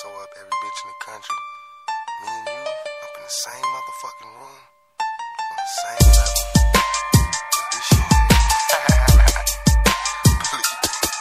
sew up every bitch in the country. Me and you up in the same motherfucking room, on the same level. But this shit, please.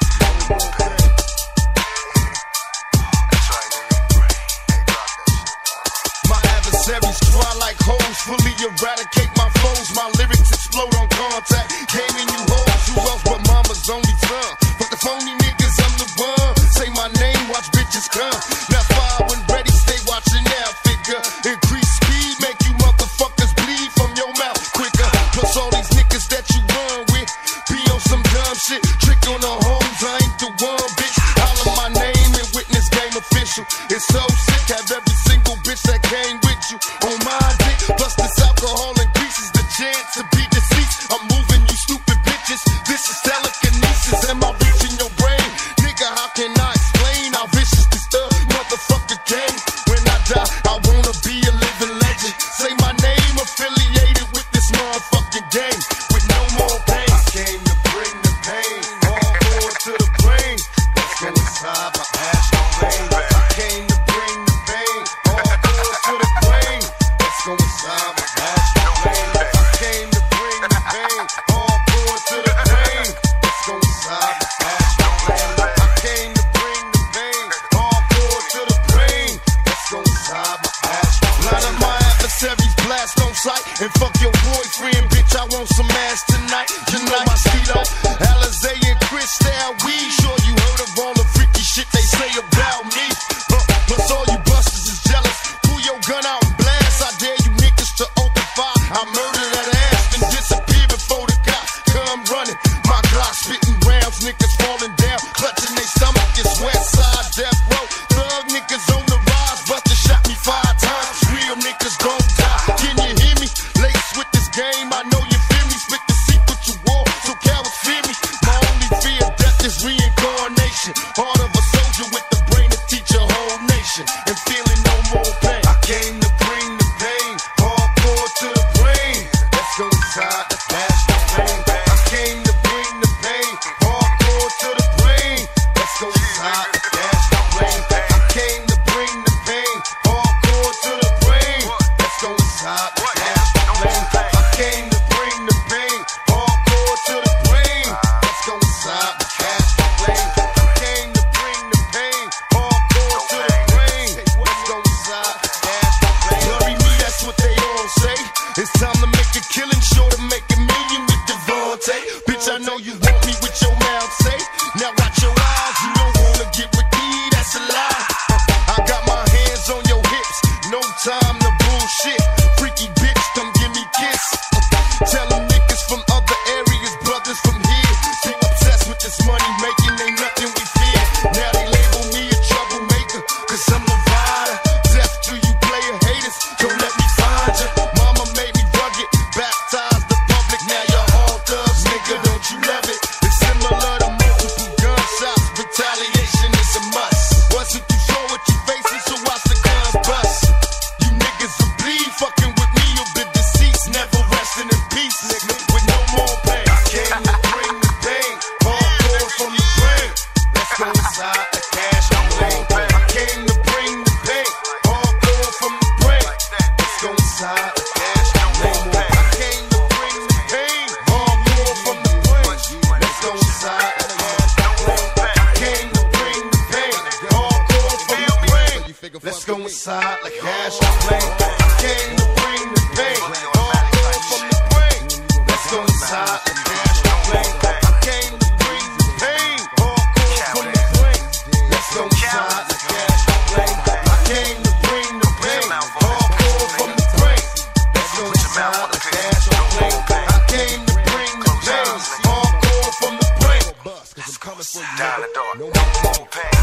That's right, nigga. Hey, drop that shit. My adversaries dry like hoes, fully eradicate my foes. My lyrics explode on contact. Gaming you hoes, you else but mama's only son. Fuck the phony niggas, I'm the one. Say my name, watch bitches come. Now fire when ready, stay watching now. Figure, increase speed, make you motherfuckers bleed from your mouth quicker. Plus all these niggas that you run with, be on some dumb shit. Trick on the hoes, I ain't the one, bitch. Holler my name and witness game official. It's so sick, have every single bitch that came with you on my dick. Plus this alcohol increases the chance to be deceased. I'm moving you stupid bitches. This is telekinesis. Am I reaching your brain? Nigga, how can I explain how vicious this motherfucker game? When I die, I wanna be a living legend. Say my name affiliated with this motherfucking game. With no more pain. I came to bring the pain. All going to the brain. Let's go inside my ass brain. I came to bring the pain. All going to the brain. Let's go inside my ass brain. I came to bring the pain. All going to the brain. Let's go inside my ass brain. I came to bring the pain. All going to the brain. Let's go inside my ass brain. Line up my adversaries, blast on sight. And fuck your boyfriend, bitch, I want some ass tonight. You know my Cito, Alizé and Cristal, we sure you heard of all the freaky shit they say about me. Plus all you busters is jealous. Pull your gun out and blast. I dare you niggas to open fire. I murder that ass and disappear before the cops come running. My Glock spitting rounds, niggas falling down, clutching they stomach. It's West Side Death Row. Thug niggas on the rise, Buster shot me 5 times. Real niggas gon' die. Can you hear me? Laced with this game, I know you feel me. Spit the secret you wore, so cowards fear me. My only fear of death is reincarnation. Heart of a soldier with the brain to teach a whole nation. And feeling no more pain. I came to bring the pain, hardcore to the brain. Let's go inside the dash the pain. I came to bring the pain, hardcore to the brain. Let's go inside the dash the pain. I came to bring the pain, hardcore to the brain. Let's go inside the dash the pain. I came to bring the pain, hardcore to the brain. Let's go inside the dash the pain. I came to bring the pain, hardcore to the brain. Let's go inside the dash the pain. Bury me, that's what they all say. It's time to make a killing, sure to make a million with Devontae. Bitch, I know you want me with your mouth, say. Now watch your eyes, you don't wanna get with me, that's a lie. I got my hands on your hips, no time to bullshit. Freaky bitch, come give me kiss. Tell them niggas from other areas, brothers from here. Be obsessed with this money making, ain't nothing we fear. Now they label me a troublemaker, cause I'm a rider. Death to you player haters, don't let me find ya. Mama made me rugged, baptized the public. Now you're all thugs, nigga, don't you love it? It's similar to multiple gunshots, retaliation is a must. Wasn't too sure what you facing, so watch the guns bust. You niggas will bleed, fucking with me, you'll be deceased. Never resting in peace, nigga, with no more pain. I came to bring the pain, hardcore from the brain. Let's go inside the cash lane. I came to bring the pain, hardcore from the brain. Let's go inside the cash lane. I came to bring the pain, hardcore from the brain. Let's go inside the cash lane. I came to bring the pain, hardcore from the brain. Let's go inside like hash lane. I came to bring the pain, hardcore from the brain. Let's go inside the cash lane. I came to bring the pain, hardcore from the brain. Let's go inside the cash lane. I came to bring the pain, hardcore from the brain. Let's go inside the cash lane. I came to bring the pain, hardcore from the brain. Cause I'm coming for you, Down the nigga. door. No more Pain.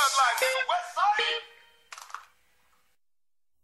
thug life, nigga. West side.